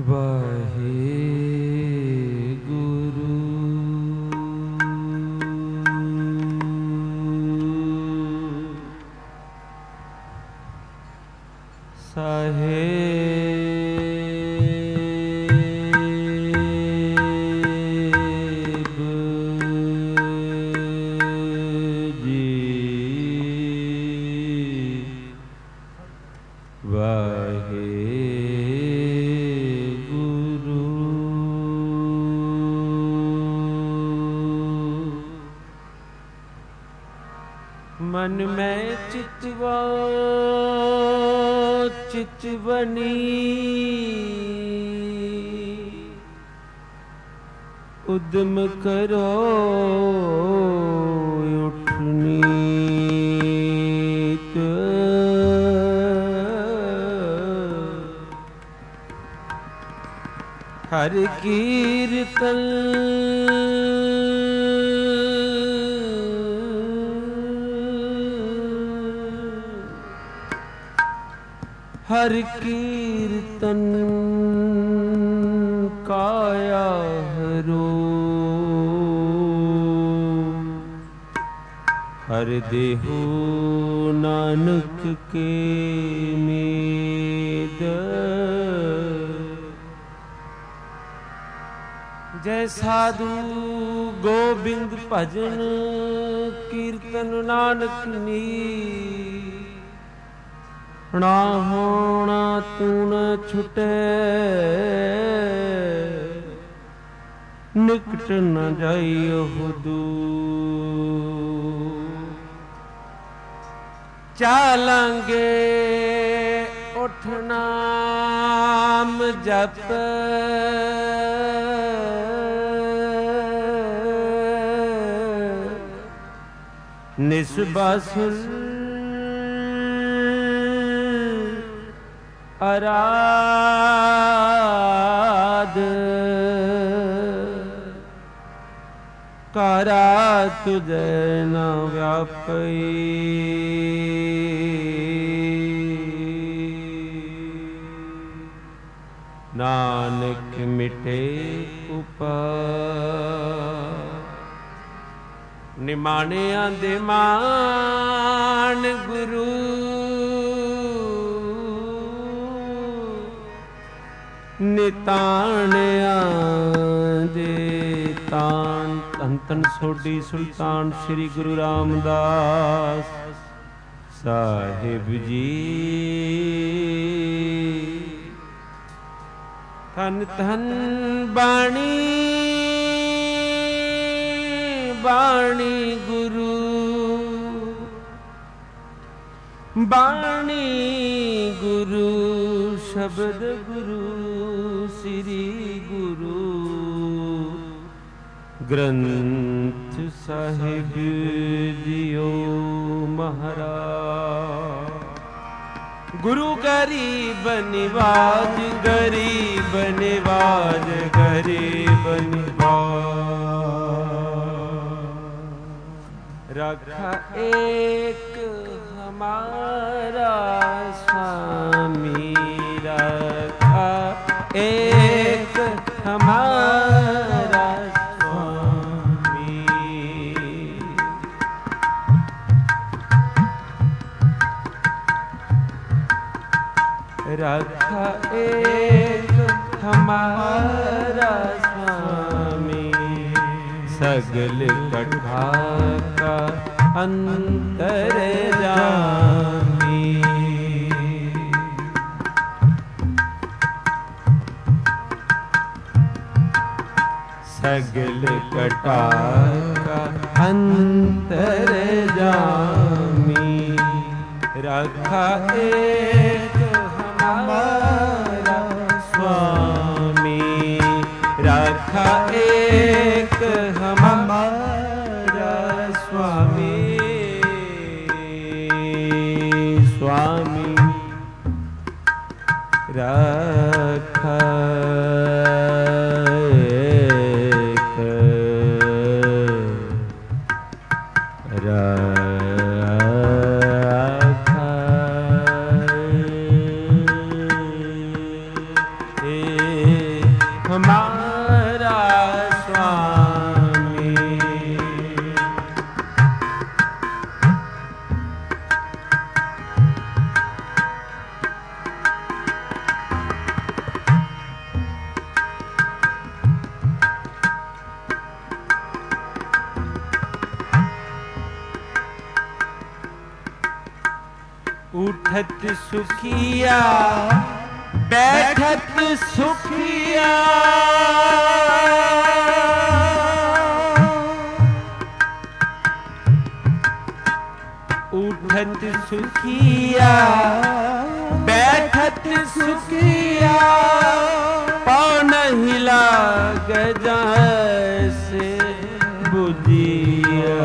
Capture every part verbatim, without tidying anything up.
वाहे गुरु साहेब जी वाहे मन में चितवा चितवनी उद्यम करो उठनी हर कीर्तन हर कीर्तन काया हरो हर देहो नानक के मेद जय साधु गोबिंद भजन कीर्तन नानक नी ना होना तू न छुटे निकट न जाइयो हुदू चालांगे उठ नाम जप निस्बासुर आराध कारा तुझे न व्यापी नानक मिटे उपाय निमाने आंदे मान गुरु निताणिया दे तान धन धन सोडी सुल्तान श्री गुरु रामदास साहिब जी धन धन बाणी बाणी गुरु बाणी गुरु शब्द गुरु श्री गुरु ग्रंथ साहिब जियो महाराज गुरु गरीब निवाज गरीब निवाज गरीब निवाज रखा एक हमारा स्वामी रखा एक हमारा स्वामी रखा एक हमारा स्वामी सगल कथा का अंतर जामी सगल कटा का अंतर जामी रखा एक हमारा स्वामी रखा एक हमारा स्वामी स्वामी रखा एक रखा उठत सुखिया बैठत सुखिया उठत सुखिया बैठत सुखिया पाँव नहीं लाग जैसे बुझिया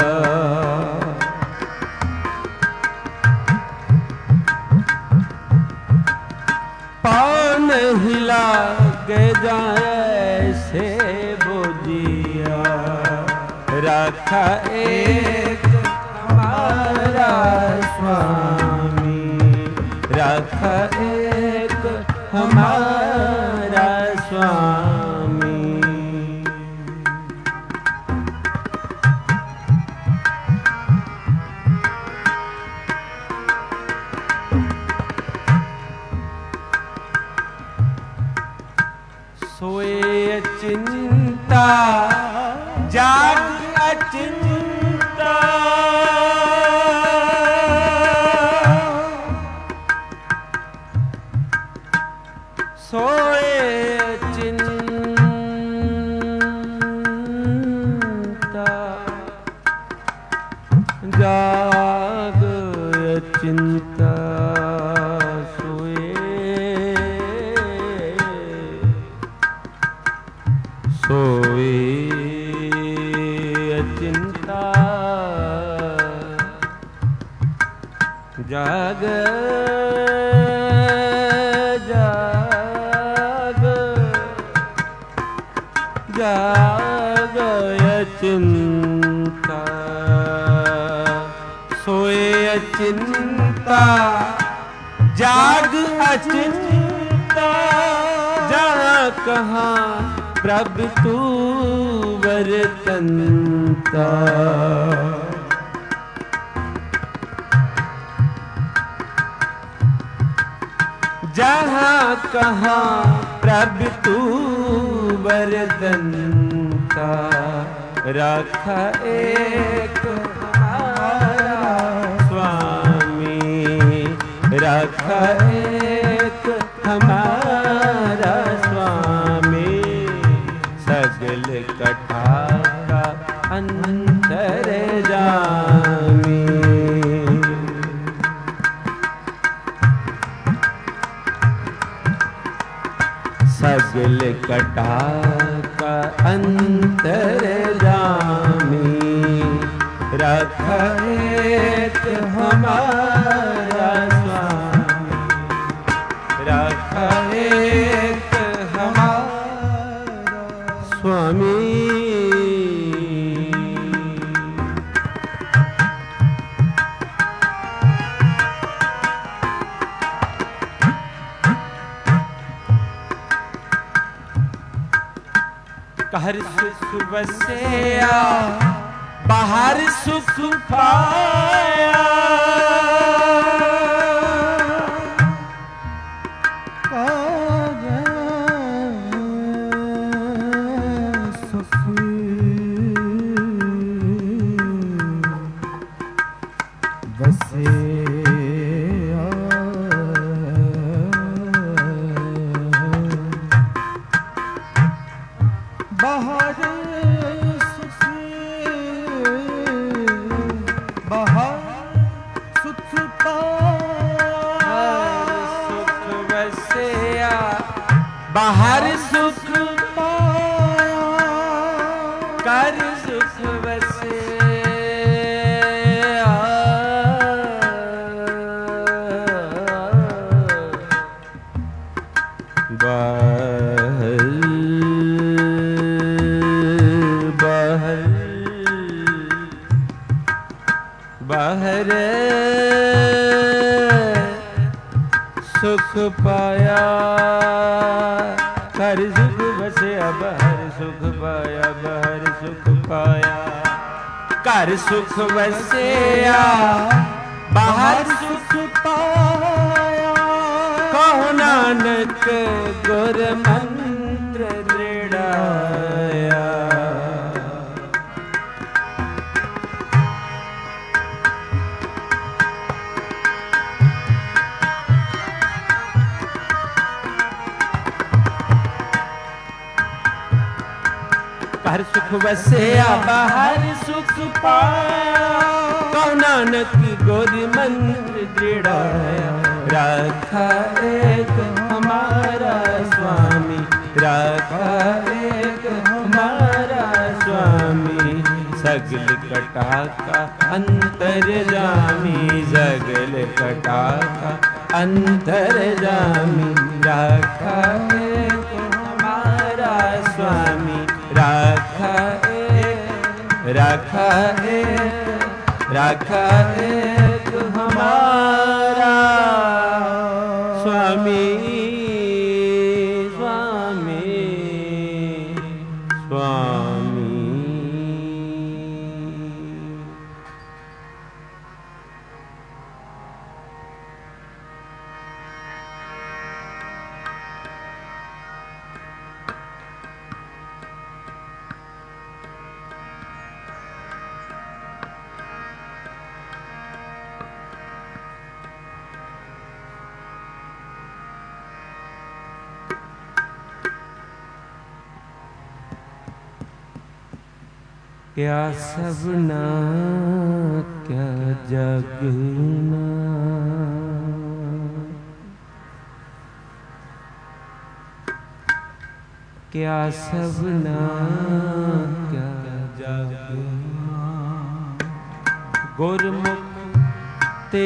पाँव नहीं लाग जैसे बुझिया रखा एक हमारा स्वामी रखा एक हमारा स्वामी सोए चिंता जाग अचिंता सोए चिंता जाग चिंता सोए सोए चिंता जाग जाग चिंता सोए चिंता जाग अचिंता जहाँ कहाँ प्रभु तू वर्तन्ता जहाँ कहाँ प्रभु तू वरदन्ता रखा एक हमारा स्वामी रखा एक हमारा स्वामी सगल कथा का अंतर जामी सगल कटा का अंतर जामी रख एक हमारा स्वामी रख एक हमारा स्वामी कहर सुख बसेया बाहर सुख पाया सुख बसेया बाहर सुख बाहर सुख पाया सुख बसेया बाहर सुख पाया कर सुख बसेया बाहर बाहर सुख पाया कर सुख बसेया बाहर सुख पाया बाहर सुख पाया कर सुख बसेया बाहर सुख पाया कहो नानक गुर मंत्र दृढ़ाया घर सुख वसिया बाहर सुख पाया। कहो नानक गुर मंत्र दृढ़ाया, राखा एक हमारा स्वामी, राखा एक हमारा स्वामी। सगल कटा का अंतर जामी, सगल कटा का अंतर जामी। राखा एक हमारा स्वामी, राखा एक, राखा एक, राखा एक हमारा स्वामी, स्वामी, स्वामी। क्या सबना क्या जगना, क्या सबना क्या जगना। गुरमुख ते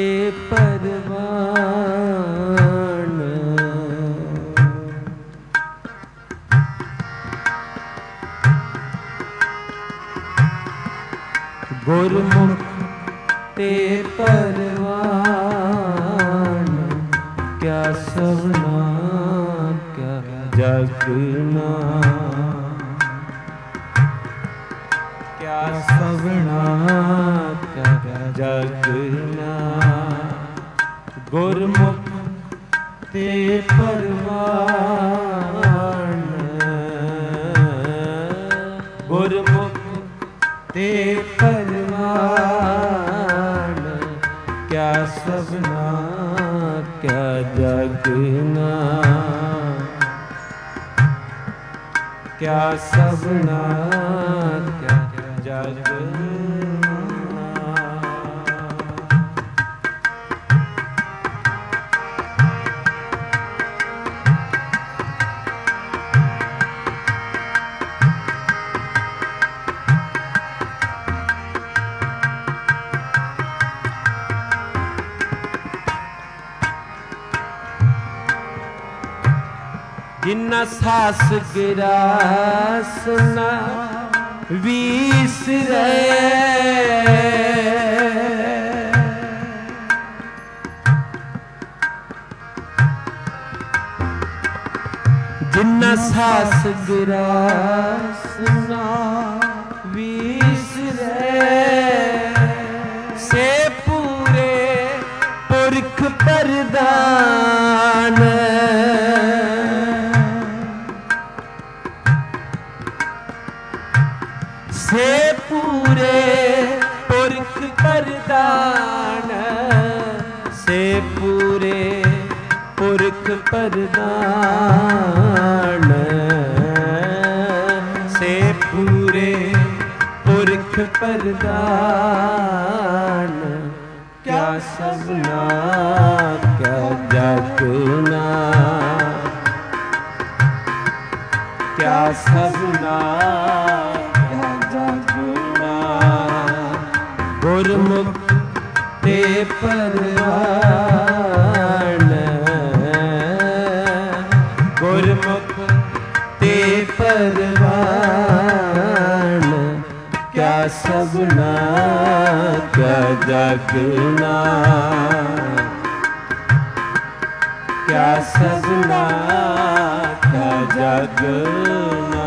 परवान, गुरमुख ते परवान। क्या सबना क्या जगना, क्या सबना क्या जगना। गुरमुख ते परवान, गुरमुख ते परवान। क्या सबना क्या जगना, क्या सबना क्या जगना। जिन्ना सास गिरास न विसरे, जिन्ना सास गिरास न विसरे। से पूरे पुरख परदान, से पूरे पुरख परदान। से पूरे पुरख परदान, से पूरे पुरख परदान। क्या सबना क्या जगना, क्या सबना गुरमुख ते परवान, गुरमुख ते परवान। क्या सबना क्या जगना, क्या सबना क्या जगना।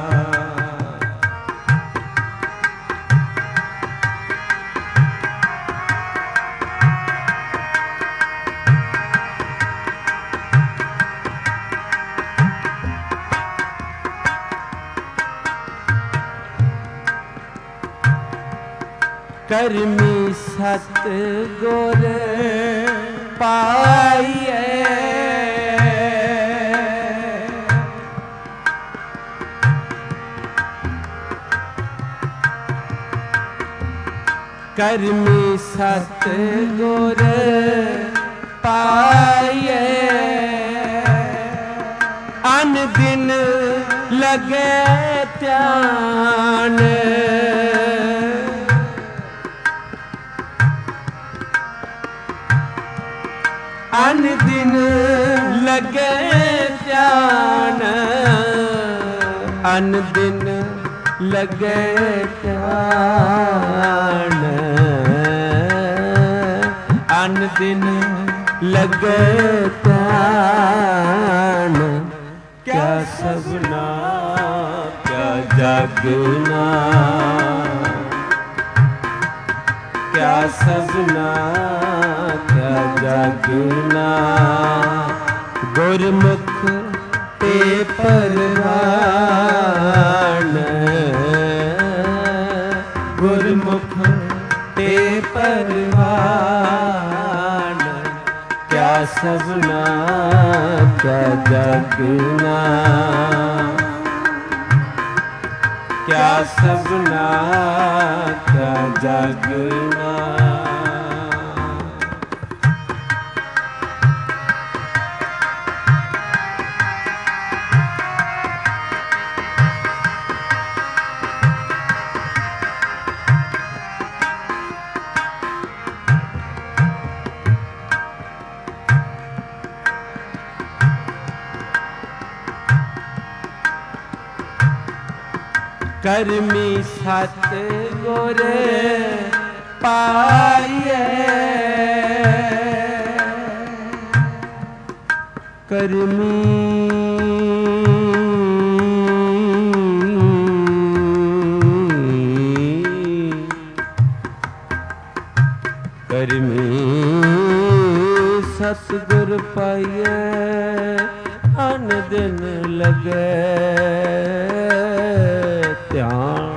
करमी सत गुर पाइए, ਕਰਮੀ ਸਤ ਗੁਰ ਪਾਈਏ ਅਨ ਦਿਨ ਲਗੇ ਧਿਆਨ ਅਨ ਦਿਨ ਲਗੇ ਧਿਆਨ ਅਨ ਦਿਨ ਲਗੇ ਧਿਆਨ ਅਨ ਦਿਨ ਲਗੇ ਧਿਆਨ ਕਿਆ ਸਭਨਾ ਕਿਆ ਜਾਗਨਾ ਕਿਆ ਸਭਨਾ ਕਿਆ ਜਾਗਨਾ ਗੁਰਮੁਖ ਤੇ ਪਰਵਾਨ ਗੁਰਮੁਖ ਤੇ ਪਰਵਾਨ ਕਿਆ ਸਭਨਾ ਕਿਆ ਜਾਗਨਾ ਕਿਆ ਸਭਨਾ ਕਿਆ ਜਾਗਨਾ ਕਰਮੀ ਸਤ ਗੁਰ ਪਾਈਏ ਕਰਮੀ ਕਰਮੀ ਸਤ ਗੁਰ ਪਾਈਏ ਅਨ ਦਿਨ ਲਗੇ ਧਿਆਨ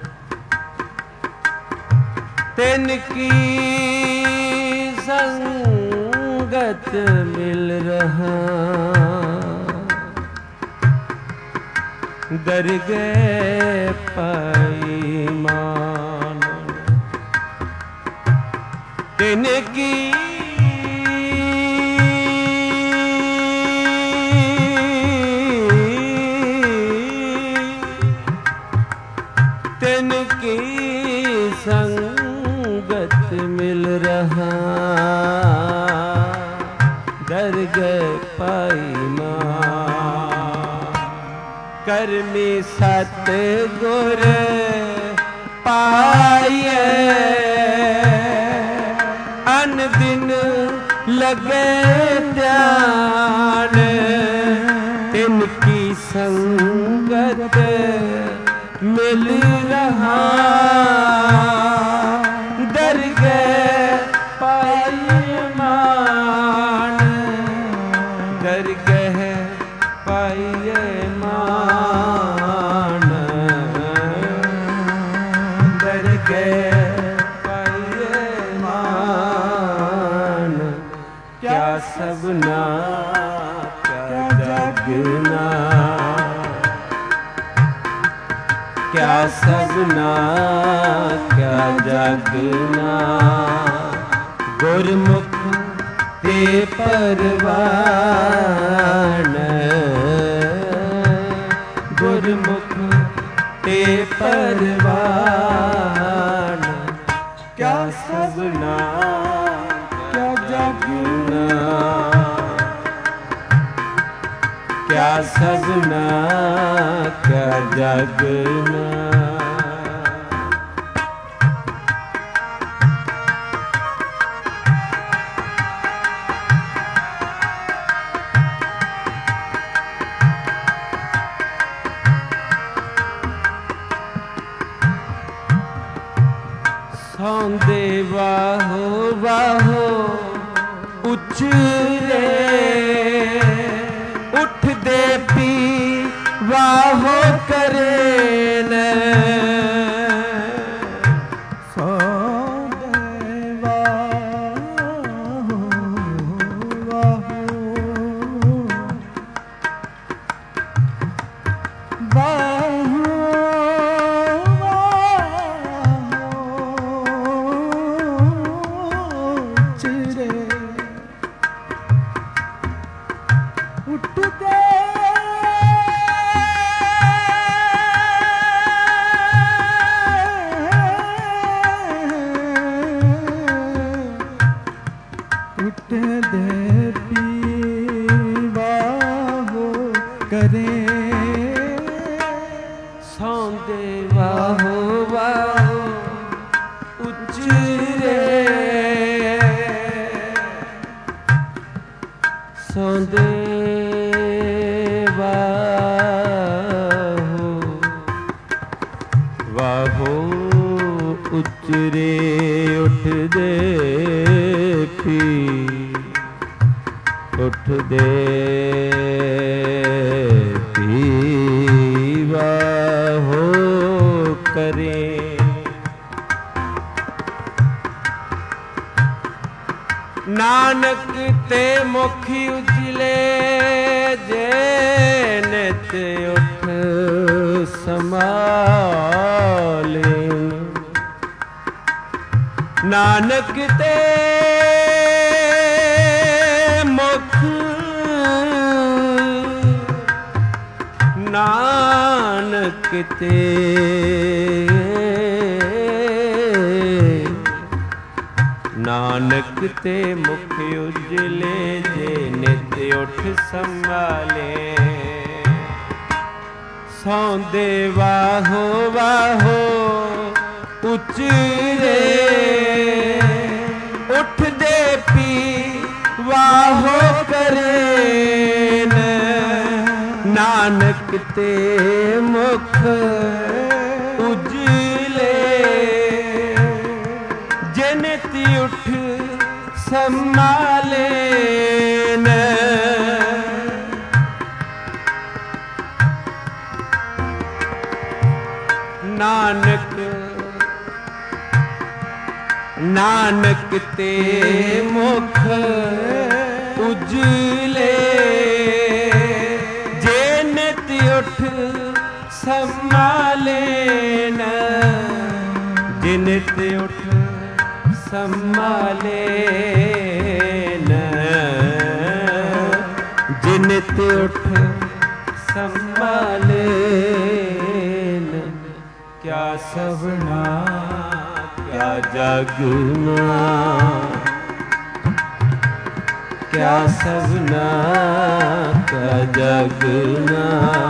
ਤਿਨ ਕੀ ਸੰਗਤ ਮਿਲ ਰਹਾ ਦਰਗਹਿ ਪਾਈ ਮਾਨ ਤਿਨ ਕੀ ਤਿਨ ਕੀ ਸੰਗਤ ਮਿਲ ਰਹਾ ਦਰਗਹਿ ਪਾਈ ਮਾਨ ਕਰਮੀ ਸਤ ਗੁਰ ਪਾਈਏ ਅਨ ਦਿਨ ਲਗੇ ਧਿਆਨ ਤਿਨ ਕੀ ਸੰਗਤ ਮਿਲ ਰਹਾ ਦਰਗਹਿ ਪਾਈ ਮਾਨ ਦਰਗਹਿ ਪਾਈਏ ਮਾਨ ਦਰਗਹਿ ਪਾਈਏ ਮਾਨ ਕਿਆ ਸਭਨਾ ਕਿਆ ਜਾਗਨਾ ਕਿਆ ਸਭਨਾ ਕਿਆ ਜਾਗਨਾ ਗੁਰਮੁਖ ਤੇ ਪਰਵਾਨ ਗੁਰਮੁਖ ਤੇ ਪਰਵਾਨ ਕਿਆ ਸਭਨਾ ਕਿਆ ਜਾਗਨਾ ਕਿਆ ਸਭਨਾ ਕਿਆ ਜਾਗਨਾ ਸੌਂਦੇ ਵਾਹੋ ਵਾਹੋ ਉਚਰੇ ਉੱਠਦੇ ਪੀ ਵਾਹੋ ਕਰੇ ਨ ਸੌਂਦੇ ਵਾਹੋ ਵਾਹੋ ਵਾਹੋ ਉੱਠਦੇ ਉੱਠਦੇ ਪੀਵਾ ਹੋ ਕਰੇ ਸੌਂਦੇ ਵਾਹੋ ਵਾਹੋ ਉਚਰੇ ਸੌਂਦੇ ਵਾਹੋ ਵਾਹੋ ਉਚਰੇ ਉੱਠਦੇ ਪੀ ਉੱਠਦੇ ਪੀਵਾ ਹੋ ਕਰੇ ਨਾਨਕ ਤੇ ਮੁਖ ਉਜਲੇ ਜੇ ਨਿਤ ਉੱਠ ਸਮਾਲੇ ਨਾਨਕ ਤੇ ਮੁਖ ਨਾਨਕ ਤੇ ਨਾਨਕ ਤੇ ਮੁਖ ਉਜਲੇ ਜੇ ਨਿਤ ਉੱਠ ਸੰਭਾਲੇ ਸੌਂਦੇ ਵਾਹੋ ਵਾਹੋ ਉਚਰੇ ਉੱਠਦੇ ਪੀ ਵਾਹੋ ਕਰੇ ਨਾਨਕ ਤੇ ਮੁਖ ਉਜਲੇ ਜੇ ਨਿਤ ਉੱਠ ਸੰਭਾਲੇ ਨਾਨਕ ਨਾਨਕ ਤੇ ਮੁਖ ਉਜਲੇ ਜੇ ਨਿਤ ਉੱਠ ਸੰਭਾਲੇ ਜੇ ਨਿਤ ਉੱਠ ਸੰਭਾਲੇ ਜੇ ਨਿਤ ਉੱਠ ਸੰਭਾਲੇ ਕਿਆ ਸਭਨਾ क्या जगना क्या सबना क्या जगना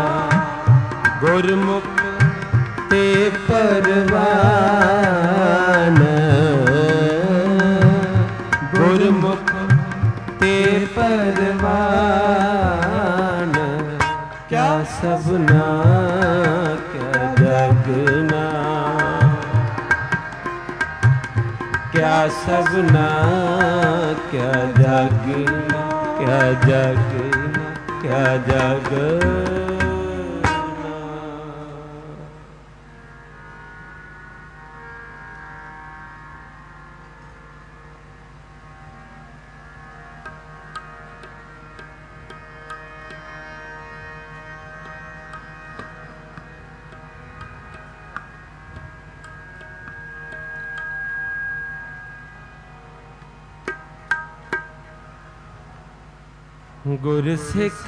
गुरमुख ते परवान गुरमुख ते परवान क्या सबना क्या जगना क्या सबना क्या जागना क्या जागना क्या जागना गुर सिख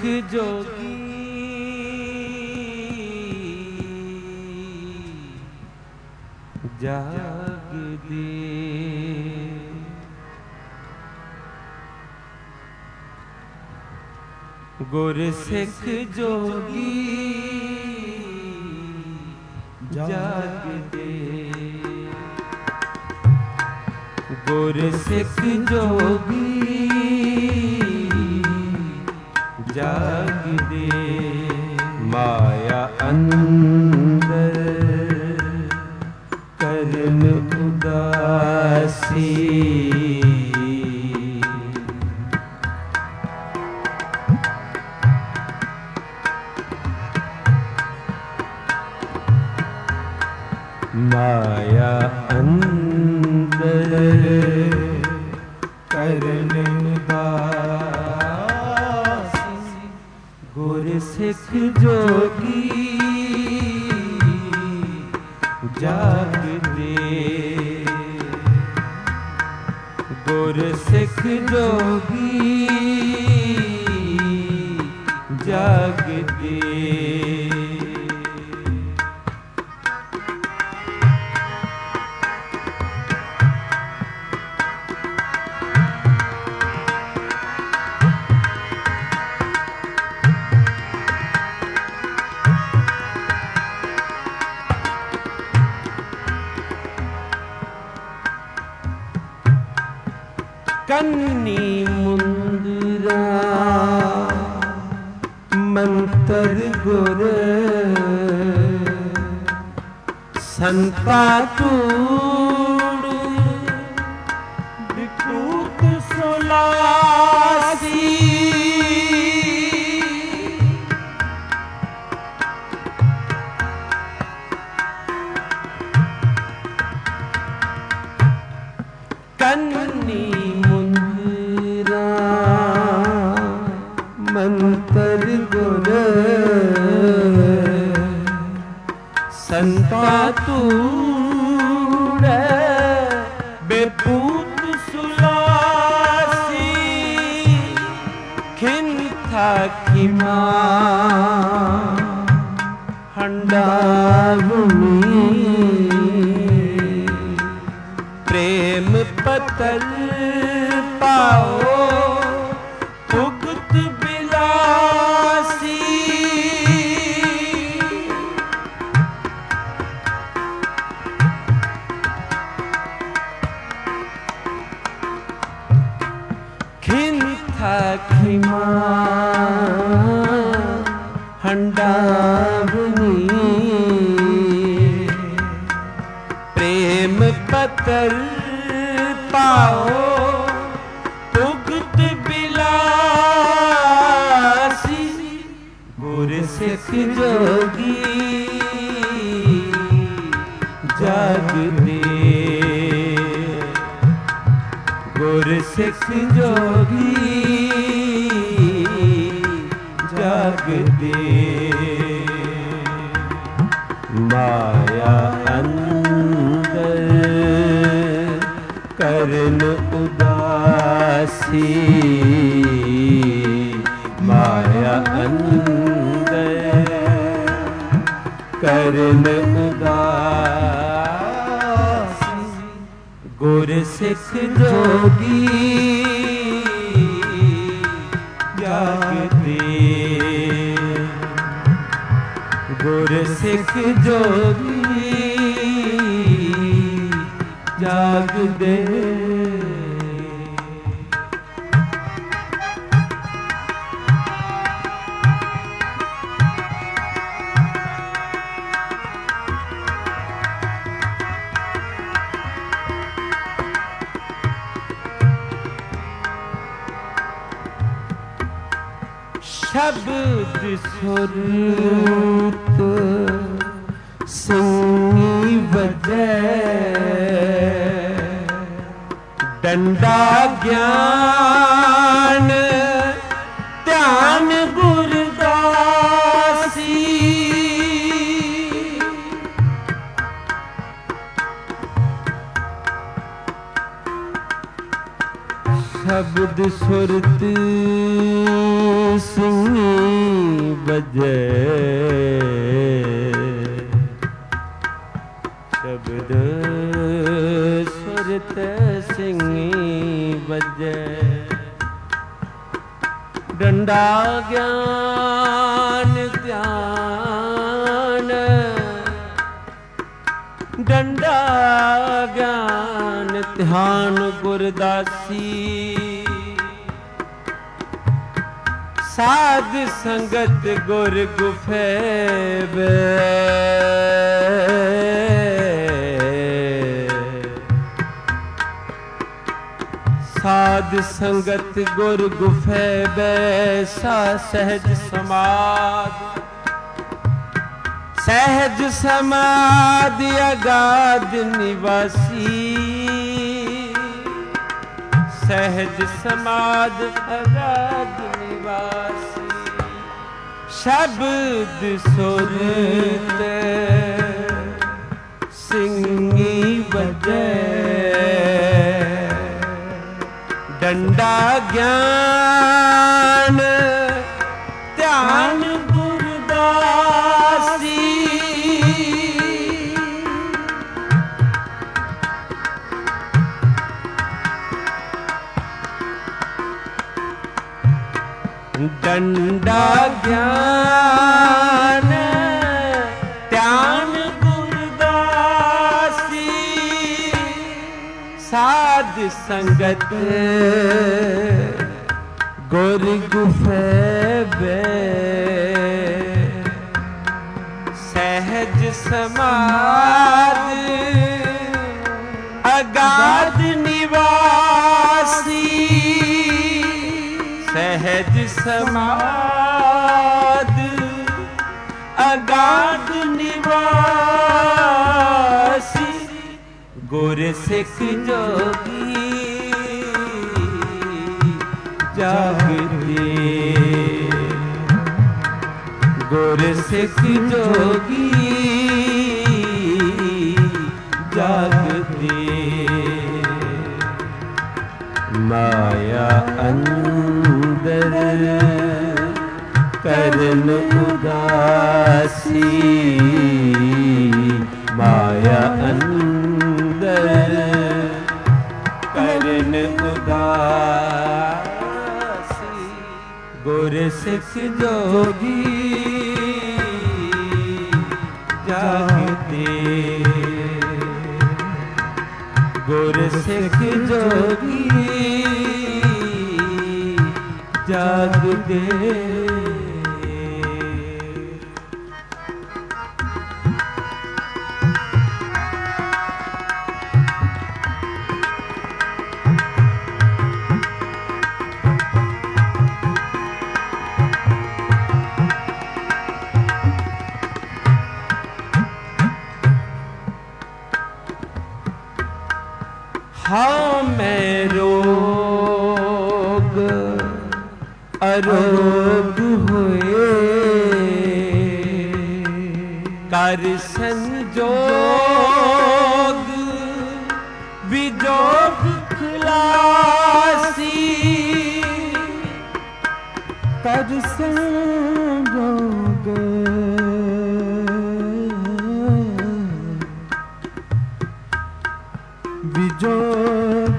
जोगी जाग दे गुर सिख जोगी जाग दे गुर सिख जोगी जाग दे माया अंदर करन उदासी माया अंदर करन उदासी गुर सिख जोगी जाग दे गुर सिख जोगी दे। कन्नी मुंदरा मंतर गुर संता तूड़ विकूत सोलासी। कन्नी मंतर गुर संता तूड़ बेपूत सुलासी। खिन था खिमा हंडावनी प्रेम पतल पाओ भुगत बिलासी। खिन था खिमा हंडावनी प्रेम पतल पाओ भुगत बिलासी। गुर सिख जोगी जाग दे। गुर सिख जोगी जाग दे। माया अंदर करन उदासी। माया अंदर करन उदासी। गुर सिख जोगी जाग दे। गुर सिख जोगी जाग दे। शब्द सुरत सिंगी बजै डंडा ज्ञान ध्यान गुरदासी। शब्द सुरत सिंगी बजै शब्द सुरत सिंगी बजै डंडा ज्ञान ध्यान। डंडा ज्ञान ध्यान गुरदासी। साध संगत गुर गुफेब साध संगत गुर गुफेब सा सहज समाध। सहज समाधि अगाध निवासी। सहज समाध अगाध निवासी। शब्द सुरत सिंगी बजै डंडा ज्ञान ध्यान गुर डंडा ज्ञान त्यान गुरदासी साध संगत गुर गुफे सहज समाध अगाध निवासी सहज समाध अगाध निवासी गुर सिख जोगी जागते गुर सिख जोगी जागते माया अंदर करन उदासी माया अंदर करन उदासी गुर सिख जोगी जागते गुर सिख जोगी जागते हाँ मैं रोग अरोग हुए कर संजोग विजोग खिलासी कर संजोग विजोग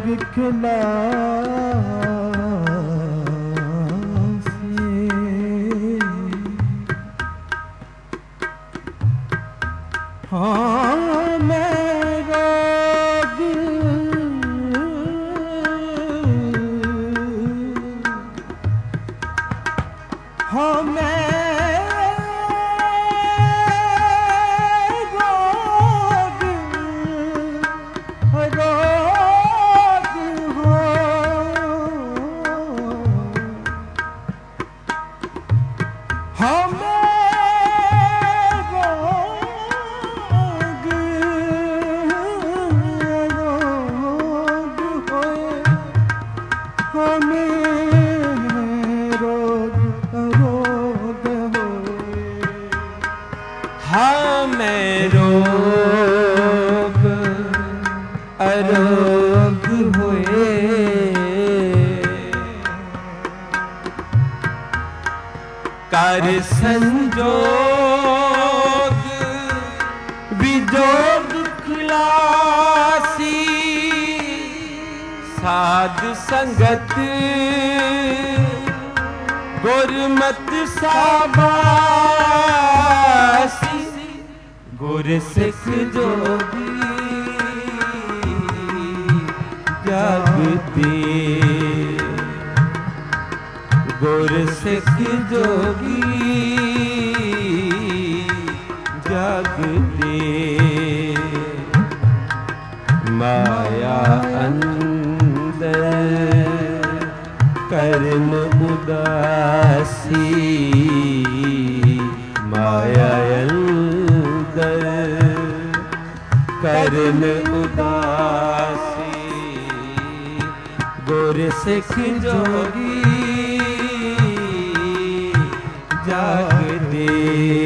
खिलासी हाँ मैं रोग हाँ मैं हाँ मैं रोग अरोग हुए कर संजोग विजोग खिलासी साध संगत गुरमत साबासी गुर सिख जोगी जागते गुर सिख जोगी जागते माया अंदर करन उदासी माया अंदर करन उदासी गुर सिख जोगी जागते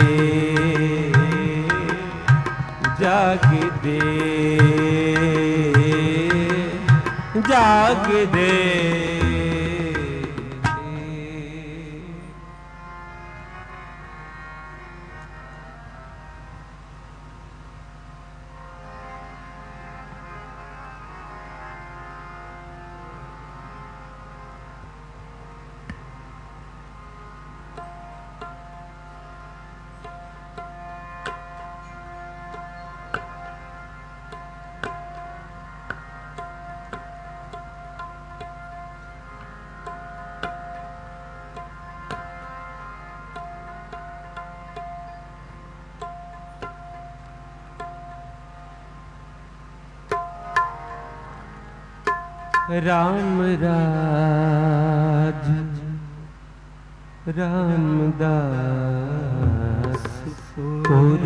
जागते जागते राम राज रामदासपुर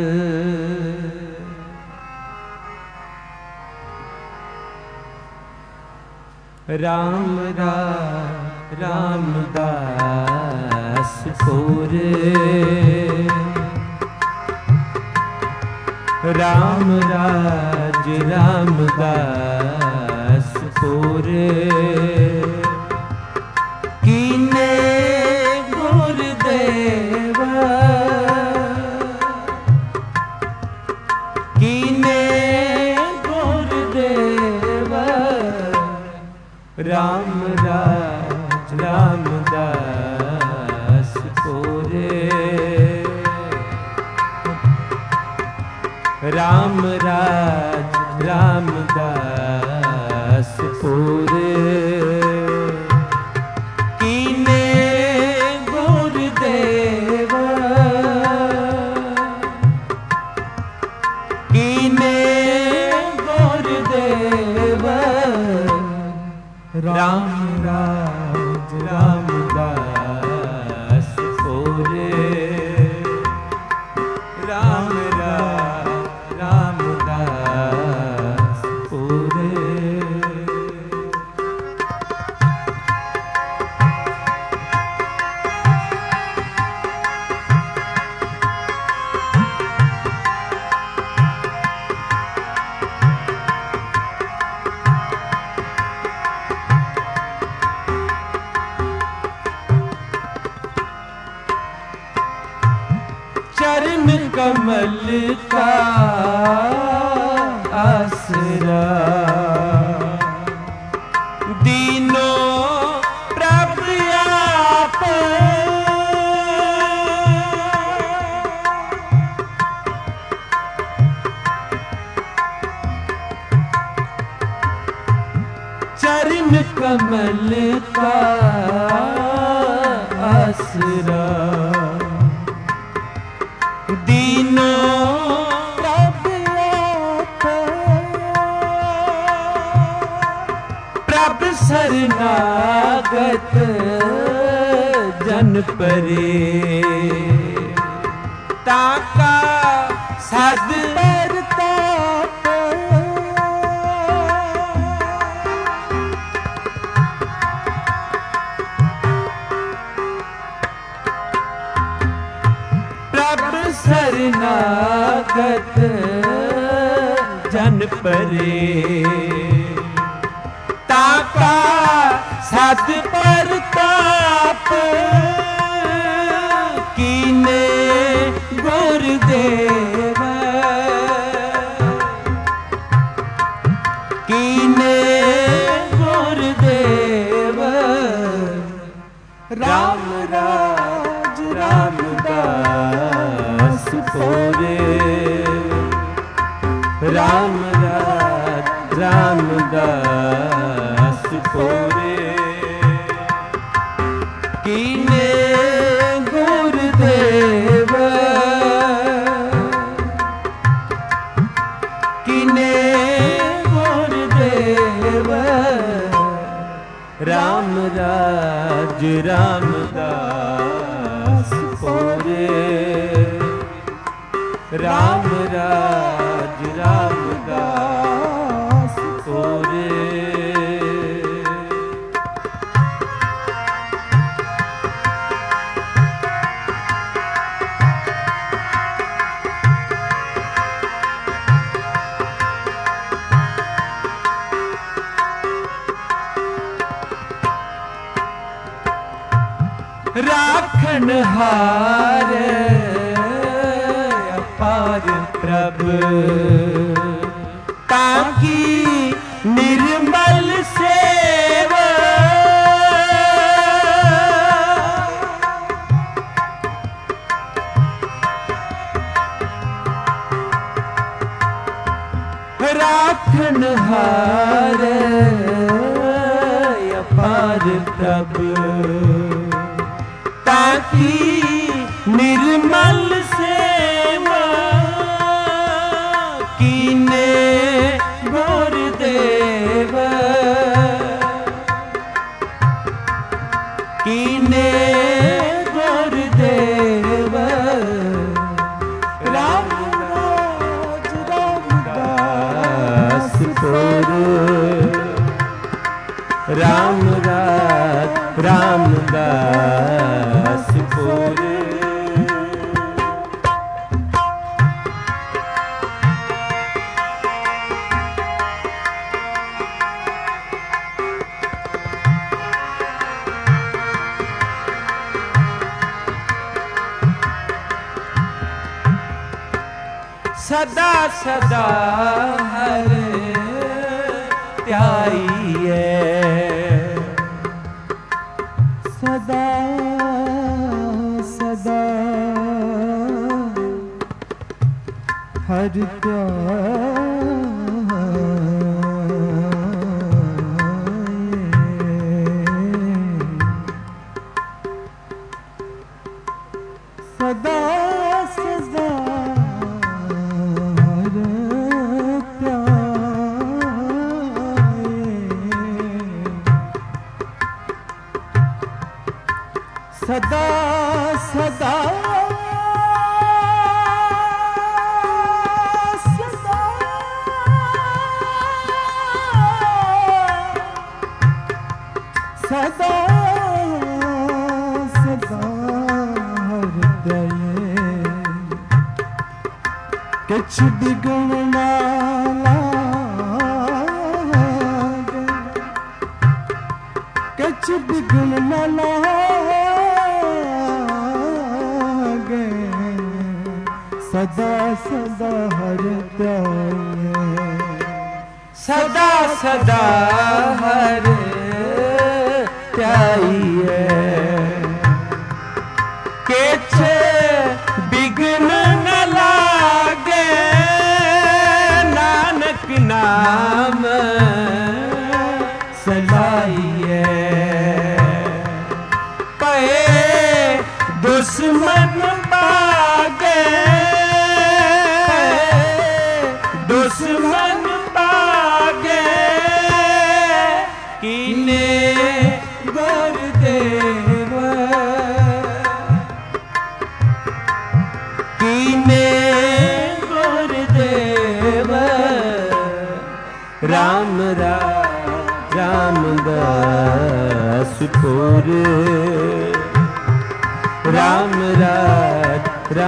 राम राज रामदासपुर राम राज रामदासपुर कीने गुरुदेवा कीने गुरुदेवा राम राज रामदासपुर राम राज रामदासपुर कीने गुरुदेवा कीने गुरुदेवा राम राज रामदासपुर राम राज रामदासपुर चरण कमल का आसरा दीनों प्रभु आप चरण कमल का आसरा दीनों प्रभु आप प्रभु शरणागत जन परे ताका सद परताप प्रभु शरणागत जन परे ताका सद परताप कीने गुरुदेवा कीने गुरुदेवा राम राज रामदासपुर राम राज रामदासपुर कीने गुरुदेवा कीने गुरुदेवा राम राज रामदासपुर राम राज रामदासपुर राखन हार अपार प्रभु ताकि निर्मल सेवा राखन हार अपार प्रभु ताकि निर्मल सेवा कीने गुरुदेवा सदा सदा हर त्याइए सदा सदा हर सदा सदा सदा सदा सदा सदा सदा हृदय किछ बिगुण ना लागे किछ बिगुण ना लागे सदा सदा हर त्याइए सदा सदा हर त्याइए किछ बिघ्न न लागे नानक नाम सलाइए पए दुश्मन पागे दुश्मन पागे कीने गुरुदेव कीने गुरुदेव राम राम रामदास पुर राम राम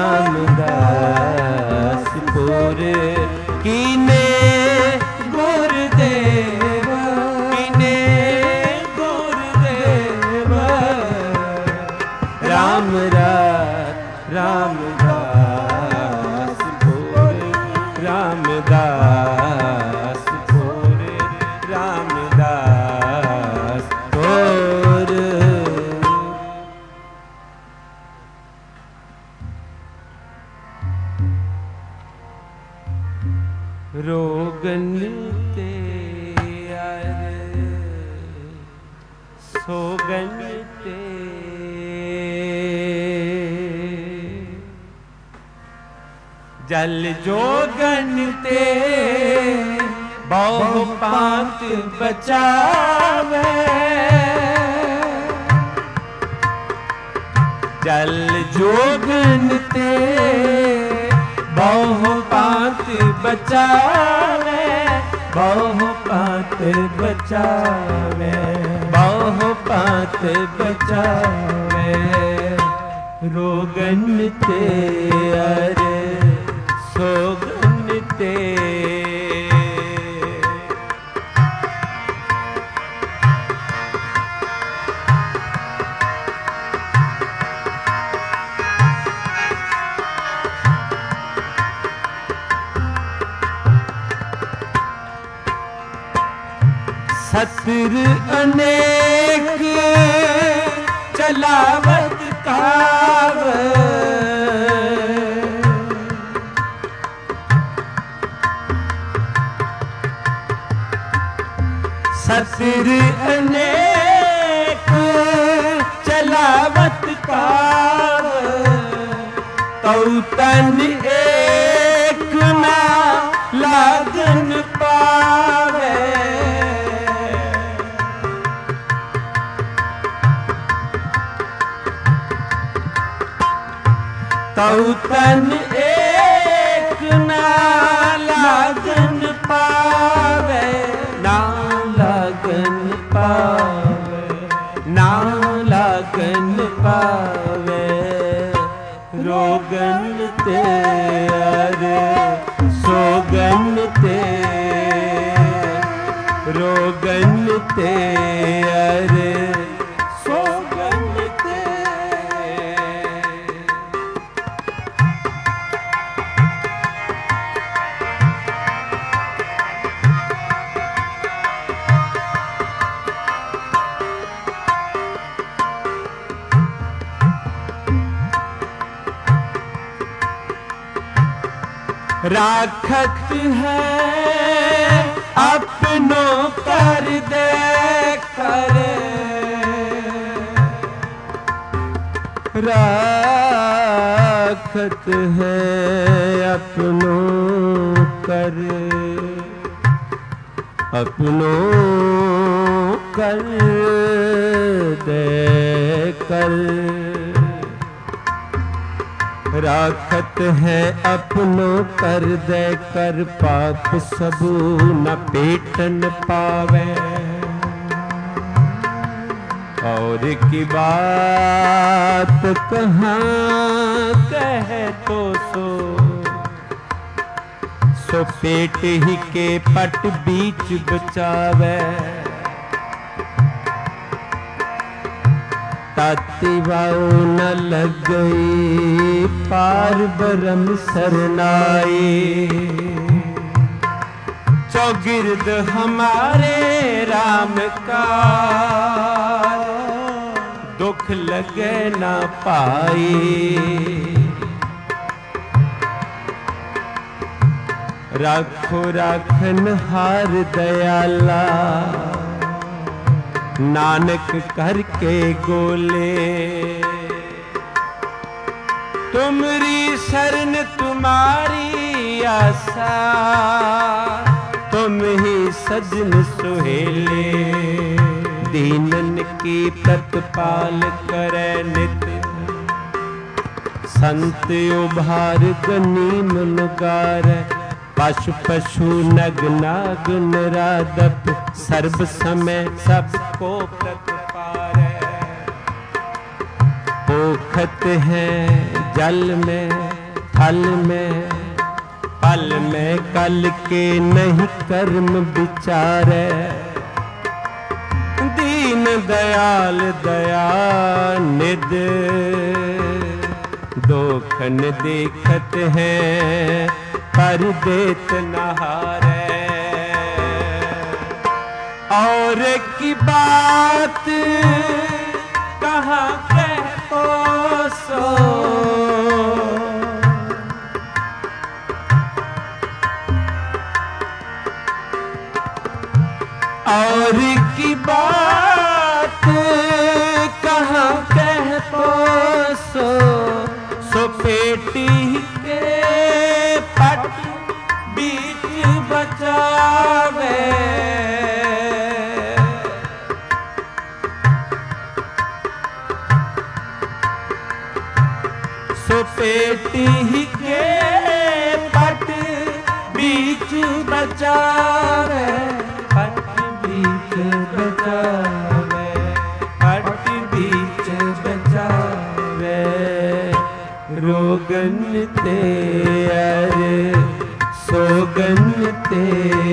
रामदास पुर कीने गुरुदेव कीने गुरुदेव राम राम रामदास पुर रामदास पुर रामदास पुर रोगन ते अर सोगन ते जल जोगन ते बहु पांत बचावे जल जोगन ते बहु पांत बचावे बहु पांत बचावे बहु पांत बचावे रोगन ते अरे सोगन ते सतिर अनेक चलावत काव सतिर अनेक चलावत काव तौ तन एक ना लागन पावे तौ तन एक ना लागन पावे ना लागन पावे ना लागन पावे रोगन ते अरे सोगन ते रोगन ते अरे सोगन ते राखत है अपनों कर दे कर, राखत है अपनों कर, अपनों कर दे कर, राखत है अपनों कर दे कर, पाप सबू न पेटन पावे। और की बात कहाँ कह तो सो, सो पेट ही के पट बीच बचावे। ताती वाऊ न लग गई पार ब्रह्म सरनाई, चौगिर्द हमारे राम का दुख लगे ना पाई। राखो राखन हार दयाला, नानक करके गोले। तुमरी शरण तुम्हारी आशा, तुम ही सजन सुहेले। दीनन की प्रतिपाल करे नित, संत उभार गनी मन गार। पशु पशु नग नाग नरादप, सर्व समय सबको प्रतिपार। पोखत है जल में थल में, पल में कल के नहीं कर्म विचारे। दीन दयाल दया निध, दोखन देखत है पर देत नहारे। और की बात कहाँ कह पोसो, और की बात कहाँ कह पोसो। सो पेटी के पट बीच बचावे। सो पेटी के पट बीच बचावे। पट बीच बचावे, पट बीच बचावे। रोगन ते अरे सोगन ते,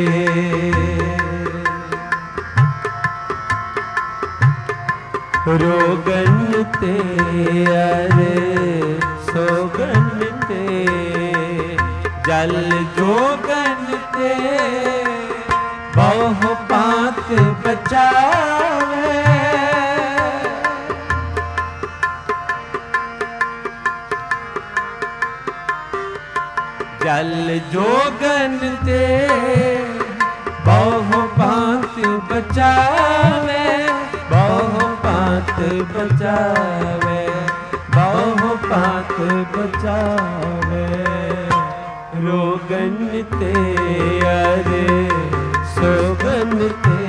रोगन ते अरे सोगन ते। जल जोगन ते बहु पात बचावे। जल जोगन ते बहु पात बचावे। बहु पात बचावे, बहु पात बचावे। रोगन ते अरे सोगन ते,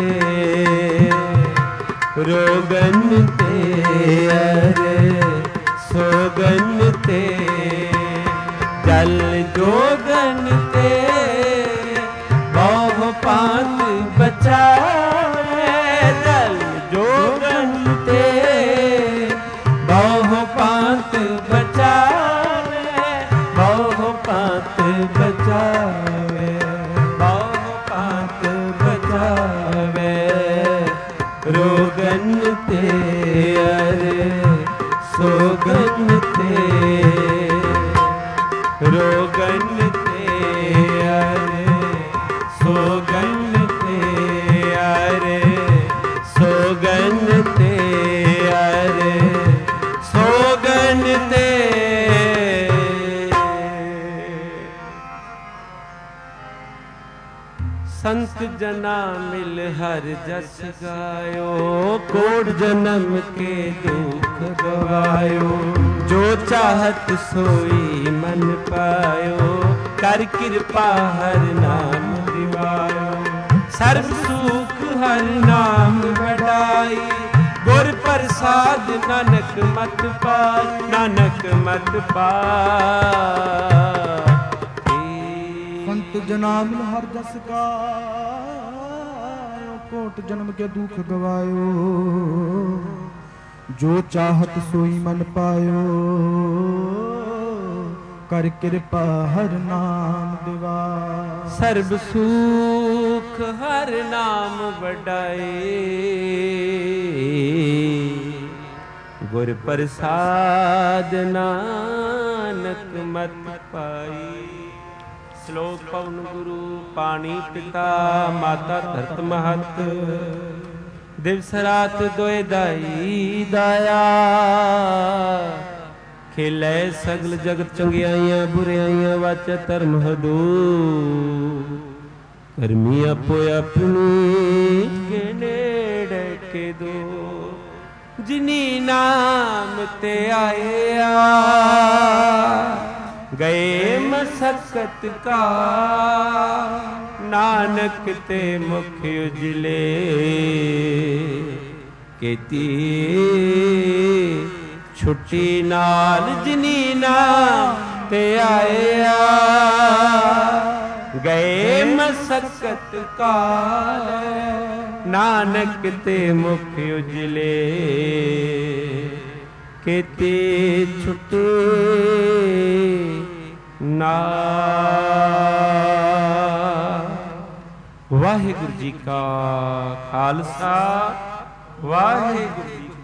रोगन ते अरे सोगन ते। जल जोगन ते बहु पात बचावे। जल जोगन ते बहु पात बचावे। बहु पात बचावे, बहु पात बचावे। रोगन ते अरे सोगन ते, रोगन ते अरे सोगन ते अरे सोगन ते अरे सोगन ते। संत जना मिल हर जस गायो, कोट जन्म के दुख गवायो। जो चाहत सोई मन पायो, कर कृपा हर नाम दिवायो। सर्व सुख हर नाम बढ़ाई, गुर प्रसाद नानक मत पाय, नानक मत पाय। संत जना मिल हर जस गायो, कोट जन्म के दुख गवायो। जो चाहत सोई मन पायो, कर कृपा हर नाम दिवाय। सर्ब सुख हर नाम वडाए, गुर प्रसाद नानक मत पाई। श्लोक पवन गुरु पानी पिता, माता धरत महत। दिवस रात दोए दाई दाया, खेलै सगल जगत चंगियाइयां बुराइयां, वाचा धर्म हदू। करमी आपो अपनी के नेड़े के दो, जिनी नाम ते आया गए मसकत का। नानक ते मुख उजले केती छुट्टी नाल, जिनी नाम ते आया गए मसकत काल। नानक ते मुख उजले केती छुट्टी नाल। वाहिगुरु जी का खालसा, वाहिगुरु जी